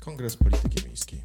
Kongres Polityki Miejskiej.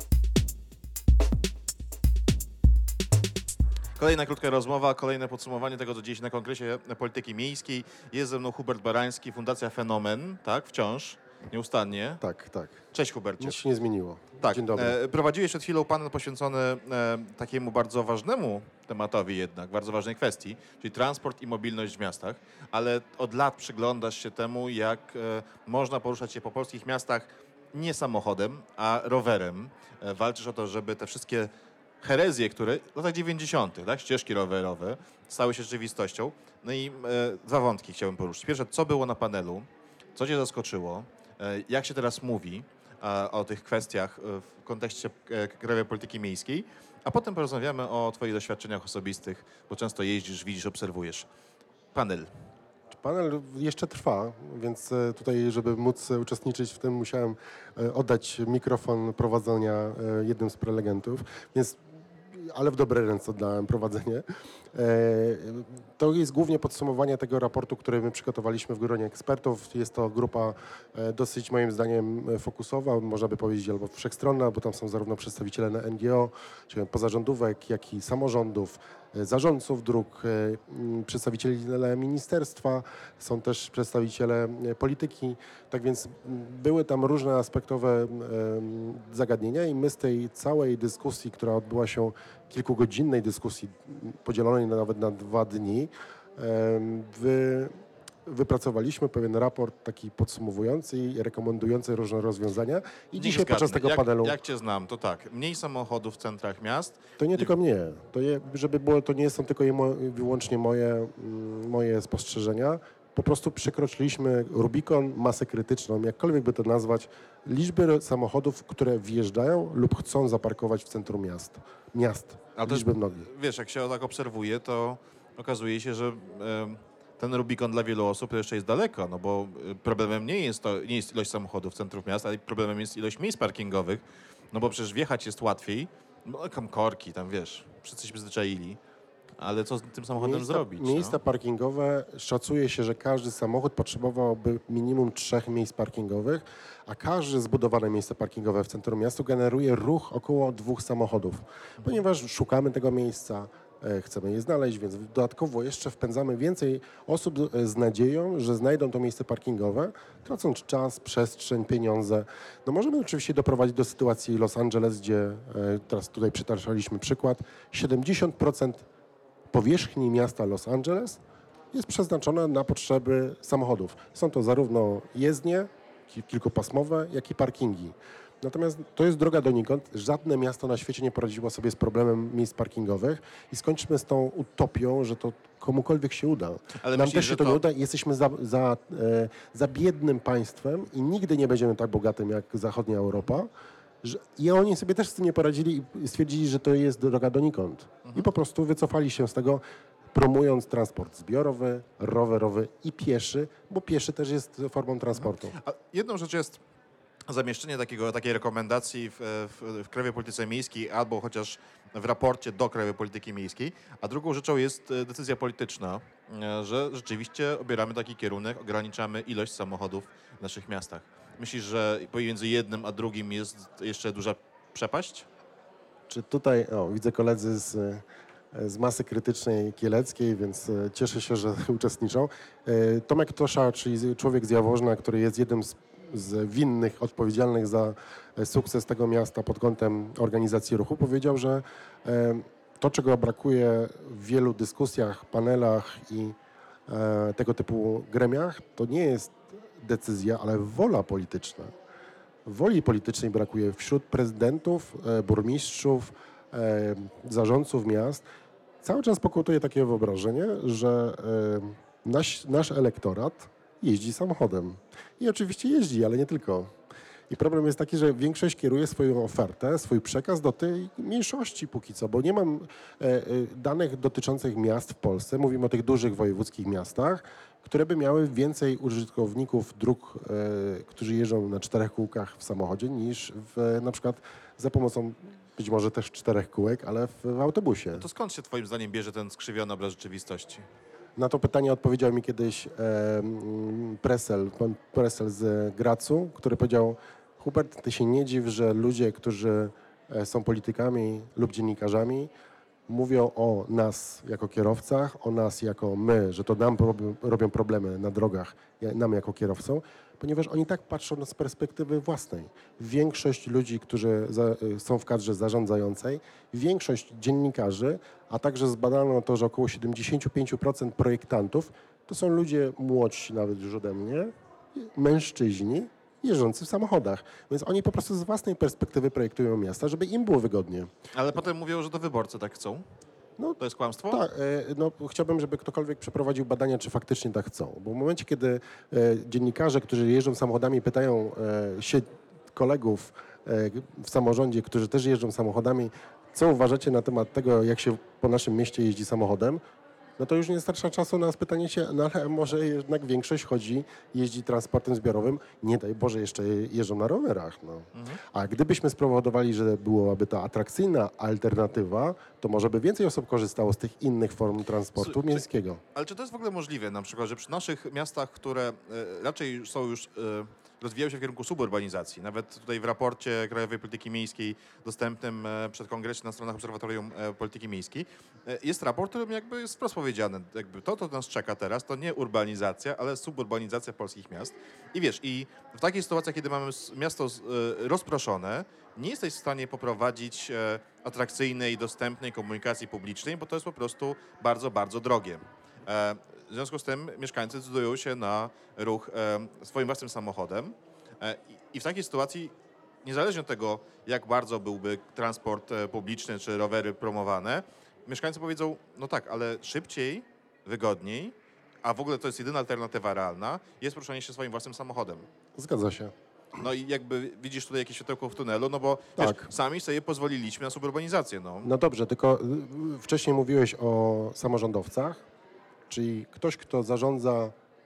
Kolejna krótka rozmowa, kolejne podsumowanie tego, co dzieje się na Kongresie Polityki Miejskiej. Jest ze mną Hubert Barański, Fundacja Fenomen, tak? Wciąż, nieustannie. Tak, tak. Cześć Hubercie. Nic się nie zmieniło. Tak, Dzień dobry. prowadziłeś przed chwilą panel poświęcony takiemu bardzo ważnemu tematowi jednak, bardzo ważnej kwestii, czyli transport i mobilność w miastach, ale od lat przyglądasz się temu, jak można poruszać się po polskich miastach nie samochodem, a rowerem. Walczysz o to, żeby te wszystkie herezje, które w latach 90., tak, ścieżki rowerowe, stały się rzeczywistością. No i dwa wątki chciałbym poruszyć. Pierwsze, co było na panelu, co cię zaskoczyło, jak się teraz mówi o tych kwestiach w kontekście krajowej polityki miejskiej, a potem porozmawiamy o twoich doświadczeniach osobistych, bo często jeździsz, widzisz, obserwujesz. Panel. Panel jeszcze trwa, więc tutaj, żeby móc uczestniczyć w tym, musiałem oddać mikrofon prowadzenia jednym z prelegentów, więc, ale w dobre ręce oddałem prowadzenie. To jest głównie podsumowanie tego raportu, który my przygotowaliśmy w gronie ekspertów. Jest to grupa dosyć moim zdaniem fokusowa, można by powiedzieć, albo wszechstronna, bo tam są zarówno przedstawiciele NGO, czyli pozarządówek, jak i samorządów, zarządców dróg, przedstawiciele ministerstwa, są też przedstawiciele polityki. Tak więc były tam różne aspektowe zagadnienia i my z tej całej dyskusji, która odbyła się, kilkugodzinnej dyskusji podzielonej nawet na 2 dni, wypracowaliśmy pewien raport taki podsumowujący i rekomendujący różne rozwiązania. I dzisiaj podczas tego panelu... Jak cię znam, to tak, mniej samochodów w centrach miast. To nie tylko mnie. Żeby było, to nie są tylko wyłącznie moje spostrzeżenia. Po prostu przekroczyliśmy Rubikon, masę krytyczną, jakkolwiek by to nazwać, liczby samochodów, które wjeżdżają lub chcą zaparkować w centrum miast. Liczby mnogie. Wiesz, jak się tak obserwuje, to okazuje się, że ten Rubikon dla wielu osób jeszcze jest daleko, no bo problemem nie jest ilość samochodów w centrum miast, ale problemem jest ilość miejsc parkingowych, no bo przecież wjechać jest łatwiej, no tam korki, tam wiesz, wszyscy się przyzwyczaili, ale co z tym samochodem zrobić? Miejsca parkingowe, szacuje się, że każdy samochód potrzebowałby minimum 3 miejsc parkingowych, a każde zbudowane miejsce parkingowe w centrum miasta generuje ruch około 2 samochodów, ponieważ szukamy tego miejsca, chcemy je znaleźć, więc dodatkowo jeszcze wpędzamy więcej osób z nadzieją, że znajdą to miejsce parkingowe, tracąc czas, przestrzeń, pieniądze. No możemy oczywiście doprowadzić do sytuacji Los Angeles, gdzie teraz tutaj przytaczaliśmy przykład, 70% powierzchni miasta Los Angeles jest przeznaczona na potrzeby samochodów. Są to zarówno jezdnie, kilkupasmowe, jak i parkingi. Natomiast to jest droga donikąd. Żadne miasto na świecie nie poradziło sobie z problemem miejsc parkingowych i skończmy z tą utopią, że to komukolwiek się uda. Ale Nam myślisz, też się to nie uda i jesteśmy za biednym państwem i nigdy nie będziemy tak bogatym jak zachodnia Europa. I oni sobie też z tym nie poradzili i stwierdzili, że to jest droga donikąd. I po prostu wycofali się z tego, promując transport zbiorowy, rowerowy i pieszy, bo pieszy też jest formą transportu. A jedną rzecz jest zamieszczenie takiej rekomendacji w Krajowej Polityce Miejskiej albo chociaż w raporcie do Krajowej Polityki Miejskiej, a drugą rzeczą jest decyzja polityczna, że rzeczywiście obieramy taki kierunek, ograniczamy ilość samochodów w naszych miastach. Myślisz, że pomiędzy jednym a drugim jest jeszcze duża przepaść? Czy tutaj, widzę koledzy z masy krytycznej kieleckiej, więc cieszę się, że uczestniczą. Tomek Tosza, czyli człowiek z Jaworzna, który jest jednym z winnych, odpowiedzialnych za sukces tego miasta pod kątem organizacji ruchu, powiedział, że to, czego brakuje w wielu dyskusjach, panelach i tego typu gremiach, to nie jest decyzja, ale wola polityczna. Woli politycznej brakuje wśród prezydentów, burmistrzów, zarządców miast. Cały czas pokutuje takie wyobrażenie, że nasz elektorat jeździ samochodem. I oczywiście jeździ, ale nie tylko. I problem jest taki, że większość kieruje swoją ofertę, swój przekaz do tej mniejszości póki co, bo nie mam danych dotyczących miast w Polsce, mówimy o tych dużych wojewódzkich miastach, które by miały więcej użytkowników dróg, którzy jeżdżą na 4 kółkach w samochodzie, niż na przykład za pomocą być może też 4 kółek, ale w autobusie. No to skąd się twoim zdaniem bierze ten skrzywiony obraz rzeczywistości? Na to pytanie odpowiedział mi kiedyś pan Presel z Gracu, który powiedział: Hubert, ty się nie dziw, że ludzie, którzy są politykami lub dziennikarzami, mówią o nas jako kierowcach, o nas jako my, że to nam robią problemy na drogach, nam jako kierowcom, ponieważ oni tak patrzą z perspektywy własnej. Większość ludzi, którzy są w kadrze zarządzającej, większość dziennikarzy, a także zbadano to, że około 75% projektantów to są ludzie młodsi nawet już ode mnie, mężczyźni, jeżdżący w samochodach. Więc oni po prostu z własnej perspektywy projektują miasta, żeby im było wygodnie. Ale potem mówią, że to wyborcy tak chcą. No, To jest kłamstwo? tak, no, chciałbym, żeby ktokolwiek przeprowadził badania, czy faktycznie tak chcą. Bo w momencie, kiedy dziennikarze, którzy jeżdżą samochodami, pytają się kolegów w samorządzie, którzy też jeżdżą samochodami, co uważacie na temat tego, jak się po naszym mieście jeździ samochodem, no to już nie starcza czasu na spytanie się, no ale może jednak większość jeździ transportem zbiorowym, nie daj Boże, jeszcze jeżdżą na rowerach. No. A gdybyśmy spowodowali, że byłaby to atrakcyjna alternatywa, to może by więcej osób korzystało z tych innych form transportu miejskiego. Ale czy to jest w ogóle możliwe, na przykład, że przy naszych miastach, które raczej są już rozwijają się w kierunku suburbanizacji. Nawet tutaj w raporcie Krajowej Polityki Miejskiej dostępnym przed kongresem na stronach Obserwatorium Polityki Miejskiej jest raport, którym jakby jest wprost powiedziane, jakby to nas czeka teraz, to nie urbanizacja, ale suburbanizacja polskich miast. I wiesz, i w takiej sytuacji, kiedy mamy miasto rozproszone, nie jesteś w stanie poprowadzić atrakcyjnej, dostępnej komunikacji publicznej, bo to jest po prostu bardzo, bardzo drogie. W związku z tym mieszkańcy decydują się na ruch swoim własnym samochodem i w takiej sytuacji, niezależnie od tego, jak bardzo byłby transport publiczny czy rowery promowane, mieszkańcy powiedzą, no tak, ale szybciej, wygodniej, a w ogóle to jest jedyna alternatywa realna, jest poruszanie się swoim własnym samochodem. Zgadza się. No i jakby widzisz tutaj jakieś światełko w tunelu, no bo Tak. wiesz, sami sobie pozwoliliśmy na suburbanizację. No dobrze, tylko wcześniej mówiłeś o samorządowcach, czyli ktoś, kto zarządza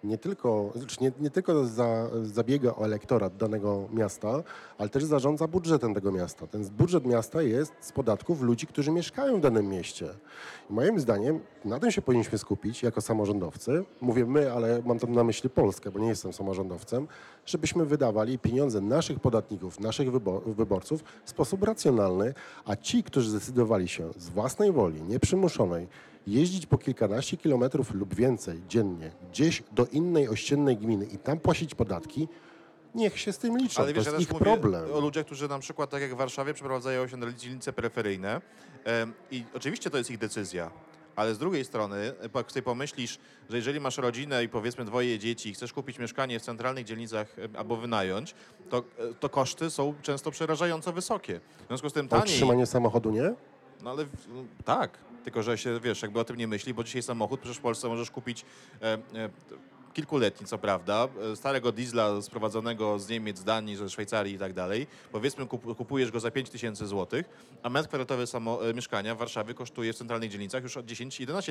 nie tylko zabiega o elektorat danego miasta, ale też zarządza budżetem tego miasta. Ten budżet miasta jest z podatków ludzi, którzy mieszkają w danym mieście. I moim zdaniem na tym się powinniśmy skupić jako samorządowcy. Mówię my, ale mam tam na myśli Polskę, bo nie jestem samorządowcem, żebyśmy wydawali pieniądze naszych podatników, naszych wyborców w sposób racjonalny, a ci, którzy zdecydowali się z własnej woli, nieprzymuszonej, jeździć po kilkanaście kilometrów lub więcej dziennie gdzieś do innej ościennej gminy i tam płacić podatki, niech się z tym liczą. Ale to wiesz, jest ja ich też mówię problem. o ludziach, którzy na przykład, tak jak w Warszawie, przeprowadzają się na dzielnice peryferyjne i oczywiście to jest ich decyzja, ale z drugiej strony, jak sobie pomyślisz, że jeżeli masz rodzinę i powiedzmy dwoje dzieci i chcesz kupić mieszkanie w centralnych dzielnicach albo wynająć, to koszty są często przerażająco wysokie. W związku z tym A taniej... utrzymanie samochodu nie? No ale tak, tylko że się, wiesz, jakby o tym nie myśli, bo dzisiaj samochód przecież w Polsce możesz kupić kilkuletni, co prawda, starego diesla sprowadzonego z Niemiec, z Danii, ze Szwajcarii i tak dalej. Powiedzmy, kupujesz go za 5000 zł, a metr kwadratowy mieszkania w Warszawie kosztuje w centralnych dzielnicach już od 10-11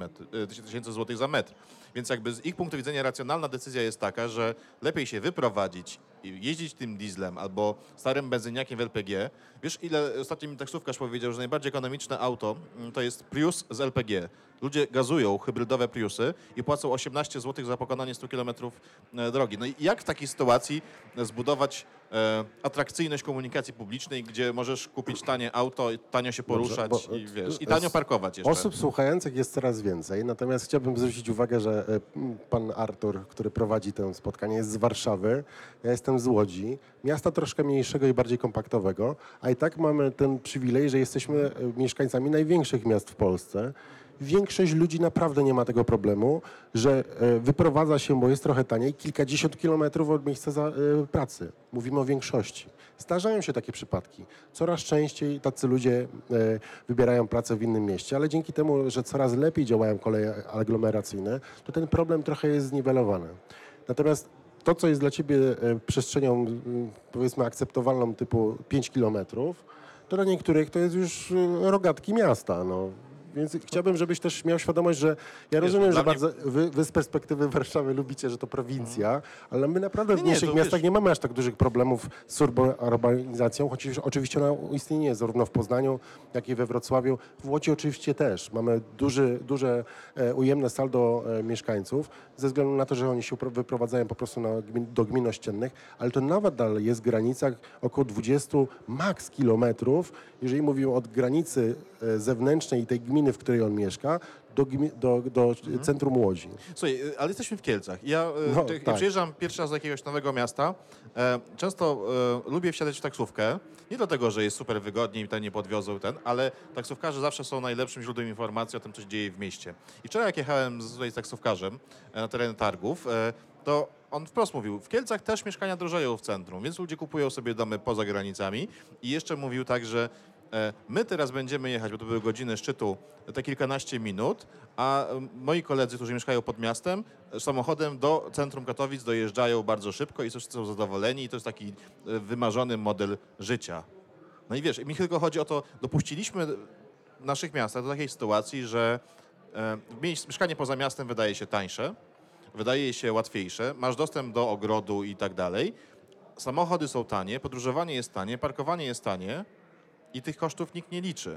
tysięcy złotych za metr. Więc jakby z ich punktu widzenia racjonalna decyzja jest taka, że lepiej się wyprowadzić i jeździć tym dieslem albo starym benzyniakiem w LPG. Wiesz, ile ostatnio mi taksówkarz powiedział, że najbardziej ekonomiczne auto to jest Prius z LPG. Ludzie gazują hybrydowe Priusy i płacą 18 zł za pokonanie 100 km drogi. No i jak w takiej sytuacji zbudować atrakcyjność komunikacji publicznej, gdzie możesz kupić tanie auto, tanio się poruszać i tanio parkować jeszcze? Osób słuchających jest coraz więcej, natomiast chciałbym zwrócić uwagę, że pan Artur, który prowadzi to spotkanie, jest z Warszawy, ja jestem z Łodzi, miasta troszkę mniejszego i bardziej kompaktowego, a i tak mamy ten przywilej, że jesteśmy mieszkańcami największych miast w Polsce. Większość ludzi naprawdę nie ma tego problemu, że wyprowadza się, bo jest trochę taniej, kilkadziesiąt kilometrów od miejsca pracy. Mówimy o większości. Zdarzają się takie przypadki. Coraz częściej tacy ludzie wybierają pracę w innym mieście, ale dzięki temu, że coraz lepiej działają koleje aglomeracyjne, to ten problem trochę jest zniwelowany. Natomiast to, co jest dla ciebie przestrzenią, powiedzmy, akceptowalną typu 5 kilometrów, to dla niektórych to jest już rogatki miasta. No. Więc chciałbym, żebyś też miał świadomość, że ja Wiesz, rozumiem, dla że mnie- bardzo, wy z perspektywy Warszawy lubicie, że to prowincja, ale my naprawdę w Nie, mniejszych to miastach wiesz- nie mamy aż tak dużych problemów z urbanizacją, chociaż oczywiście ona istnieje zarówno w Poznaniu, jak i we Wrocławiu. W Łodzi oczywiście też. Mamy duże ujemne saldo mieszkańców, ze względu na to, że oni się wyprowadzają po prostu do gmin ościennych, ale to nadal jest w granicach około 20 maks kilometrów, jeżeli mówimy od granicy zewnętrznej i tej gminy, w której on mieszka, do centrum Łodzi. Słuchaj, ale jesteśmy w Kielcach. Ja, No, jak tak. przyjeżdżam pierwszy raz do jakiegoś nowego miasta, często lubię wsiadać w taksówkę. Nie dlatego, że jest super wygodnie i mnie podwiozą ale taksówkarze zawsze są najlepszym źródłem informacji o tym, co się dzieje w mieście. I wczoraj jak jechałem z taksówkarzem na tereny targów, to on wprost mówił, w Kielcach też mieszkania drożeją w centrum, więc ludzie kupują sobie domy poza granicami. I jeszcze mówił tak, że my teraz będziemy jechać, bo to były godziny szczytu, te kilkanaście minut, a moi koledzy, którzy mieszkają pod miastem, samochodem do centrum Katowic dojeżdżają bardzo szybko i są zadowoleni i to jest taki wymarzony model życia. No i wiesz, mi tylko chodzi o to, dopuściliśmy w naszych miastach do takiej sytuacji, że mieszkanie poza miastem wydaje się tańsze, wydaje się łatwiejsze, masz dostęp do ogrodu i tak dalej, samochody są tanie, podróżowanie jest tanie, parkowanie jest tanie, i tych kosztów nikt nie liczy.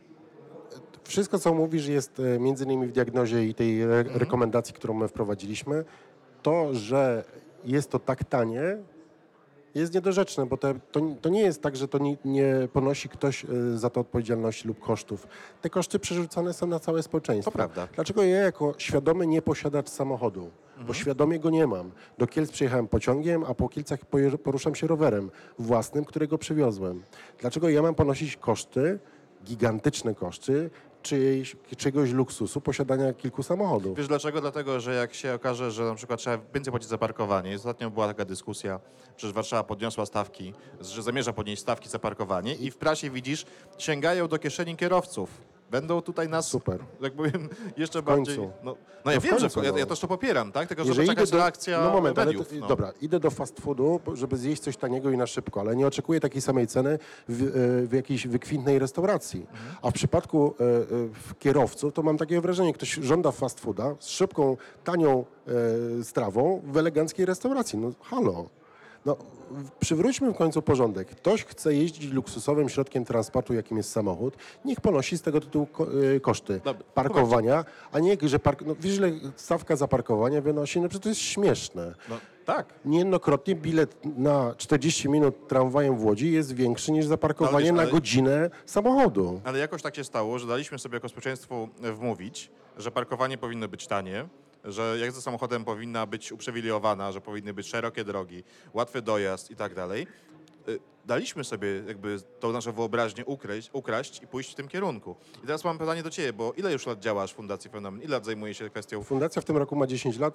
Wszystko, co mówisz, jest między innymi w diagnozie i tej rekomendacji, którą my wprowadziliśmy. To, że jest to tak tanie, jest niedorzeczne, bo to nie jest tak, że to nie ponosi ktoś za to odpowiedzialności lub kosztów. Te koszty przerzucane są na całe społeczeństwo. To prawda. Dlaczego ja jako świadomy nieposiadacz samochodu, bo świadomie go nie mam, do Kielc przyjechałem pociągiem, a po Kielcach poruszam się rowerem własnym, którego przywiozłem. Dlaczego ja mam ponosić koszty, gigantyczne koszty, czegoś luksusu posiadania kilku samochodów? Wiesz dlaczego? Dlatego, że jak się okaże, że na przykład trzeba więcej płacić za parkowanie. Ostatnio była taka dyskusja, przecież Warszawa podniosła stawki, że zamierza podnieść stawki za parkowanie i w prasie widzisz, sięgają do kieszeni kierowców. Będą tutaj nas, Super. jak powiem, jeszcze końcu. bardziej... No ja w wiem, końcu, że no. ja też to popieram, tak? Tylko, że Jeżeli czeka idę reakcja no moment, mediów. ale dobra, idę do fast foodu, żeby zjeść coś taniego i na szybko, ale nie oczekuję takiej samej ceny w jakiejś wykwintnej restauracji. A w przypadku kierowców, to mam takie wrażenie, ktoś żąda fast fooda z szybką, tanią strawą w eleganckiej restauracji. No halo. No, przywróćmy w końcu porządek. Ktoś chce jeździć luksusowym środkiem transportu, jakim jest samochód, niech ponosi z tego tytułu koszty Dobra, parkowania, a nie, że no, wiesz, ile stawka za parkowanie wynosi? No przecież to jest śmieszne. No, tak. Niejednokrotnie bilet na 40 minut tramwajem w Łodzi jest większy niż zaparkowanie No, wiesz, na ale- godzinę samochodu. Ale jakoś tak się stało, że daliśmy sobie jako społeczeństwo wmówić, że parkowanie powinno być tanie, że jazda samochodem powinna być uprzywilejowana, że powinny być szerokie drogi, łatwy dojazd i tak dalej. Daliśmy sobie jakby tą naszą wyobraźnię ukraść i pójść w tym kierunku. I teraz mam pytanie do ciebie, bo ile już lat działasz w Fundacji Fenomen? Ile lat zajmuje się kwestią... Fundacja w tym roku ma 10 lat,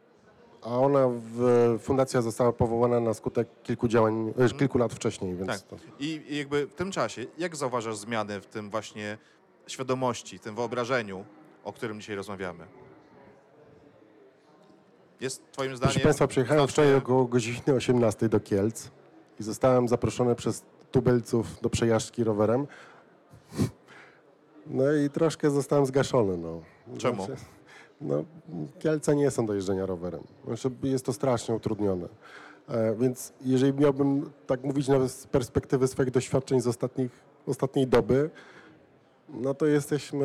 a fundacja została powołana na skutek kilku działań, kilku lat wcześniej, więc Tak. to... I jakby w tym czasie, jak zauważasz zmiany w tym właśnie świadomości, w tym wyobrażeniu, o którym dzisiaj rozmawiamy? Jest twoim zdaniem... Proszę Państwa, przyjechałem znacznie- wczoraj około godziny 18 do Kielc i zostałem zaproszony przez tubylców do przejażdżki rowerem. No i troszkę zostałem zgaszony. No. Czemu? No, Kielce nie są do jeżdżenia rowerem. Znaczy, jest to strasznie utrudnione. Więc jeżeli miałbym tak mówić nawet z perspektywy swoich doświadczeń z ostatniej doby, no to jesteśmy...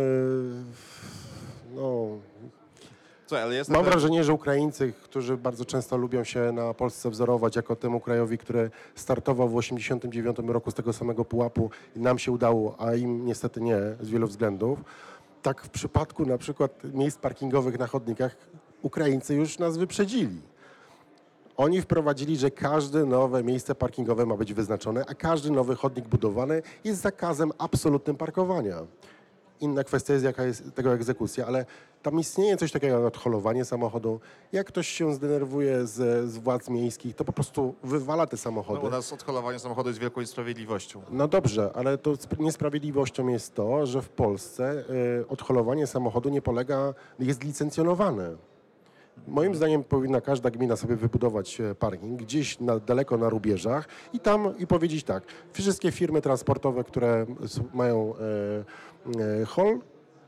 No, Słuchaj, ale jest mam na wrażenie, że Ukraińcy, którzy bardzo często lubią się na Polsce wzorować jako temu krajowi, który startował w 1989 roku z tego samego pułapu i nam się udało, a im niestety nie z wielu względów, tak w przypadku na przykład miejsc parkingowych na chodnikach Ukraińcy już nas wyprzedzili. Oni wprowadzili, że każde nowe miejsce parkingowe ma być wyznaczone, a każdy nowy chodnik budowany jest zakazem absolutnym parkowania. Inna kwestia jest, jaka jest tego egzekucja, ale tam istnieje coś takiego jak odholowanie samochodu. Jak ktoś się zdenerwuje z władz miejskich, to po prostu wywala te No, samochody. u nas odholowanie samochodu jest wielką niesprawiedliwością. No dobrze, ale to niesprawiedliwością jest to, że w Polsce odholowanie samochodu jest licencjonowane. Moim zdaniem powinna każda gmina sobie wybudować parking gdzieś daleko na rubieżach i powiedzieć tak, wszystkie firmy transportowe, które mają hol,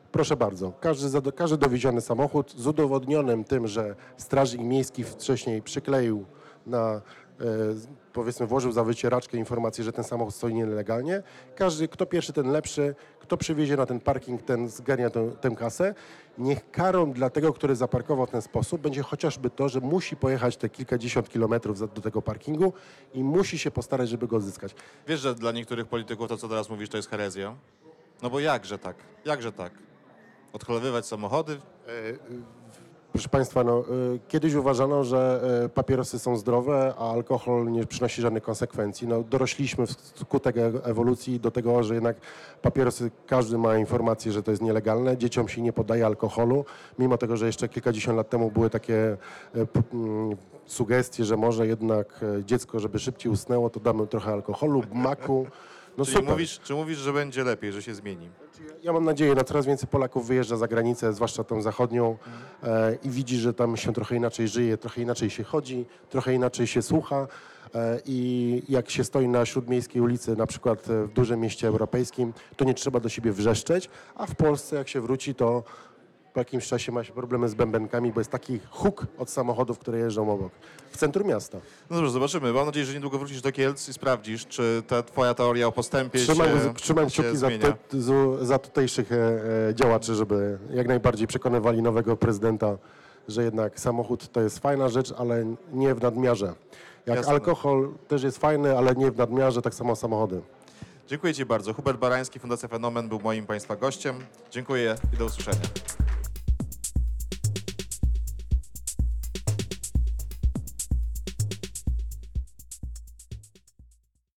Proszę bardzo, każdy dowieziony samochód z udowodnionym tym, że strażnik miejski wcześniej przykleił powiedzmy włożył za wycieraczkę informację, że ten samochód stoi nielegalnie. Każdy, kto pierwszy, ten lepszy, kto przywiezie na ten parking, ten zgarnia tę kasę. Niech karą dla tego, który zaparkował w ten sposób, będzie chociażby to, że musi pojechać te kilkadziesiąt kilometrów do tego parkingu i musi się postarać, żeby go odzyskać. Wiesz, że dla niektórych polityków to, co teraz mówisz, to jest herezja? No bo jakże tak? Jakże tak? Odholowywać samochody? Proszę Państwa, kiedyś uważano, że papierosy są zdrowe, a alkohol nie przynosi żadnych konsekwencji. Dorośliśmy wskutek ewolucji do tego, że jednak papierosy, każdy ma informację, że to jest nielegalne. Dzieciom się nie podaje alkoholu, mimo tego, że jeszcze kilkadziesiąt lat temu były takie sugestie, że może jednak dziecko, żeby szybciej usnęło, to damy trochę alkoholu, maku. Czy mówisz, że będzie lepiej, że się zmieni? Ja mam nadzieję, coraz więcej Polaków wyjeżdża za granicę, zwłaszcza tą zachodnią i widzi, że tam się trochę inaczej żyje, trochę inaczej się chodzi, trochę inaczej się słucha i jak się stoi na śródmiejskiej ulicy, na przykład w dużym mieście europejskim, to nie trzeba do siebie wrzeszczeć, a w Polsce jak się wróci, to po jakimś czasie ma się problemy z bębenkami, bo jest taki huk od samochodów, które jeżdżą obok, w centrum miasta. No dobrze, zobaczymy. Mam nadzieję, że niedługo wrócisz do Kielc i sprawdzisz, czy ta twoja teoria o postępie Trzymam się kciuki zmienia. za tutejszych działaczy, żeby jak najbardziej przekonywali nowego prezydenta, że jednak samochód to jest fajna rzecz, ale nie w nadmiarze. Jak Jasne. alkohol też jest fajny, ale nie w nadmiarze, tak samo samochody. Dziękuję Ci bardzo. Hubert Barański, Fundacja Fenomen był moim Państwa gościem. Dziękuję i do usłyszenia.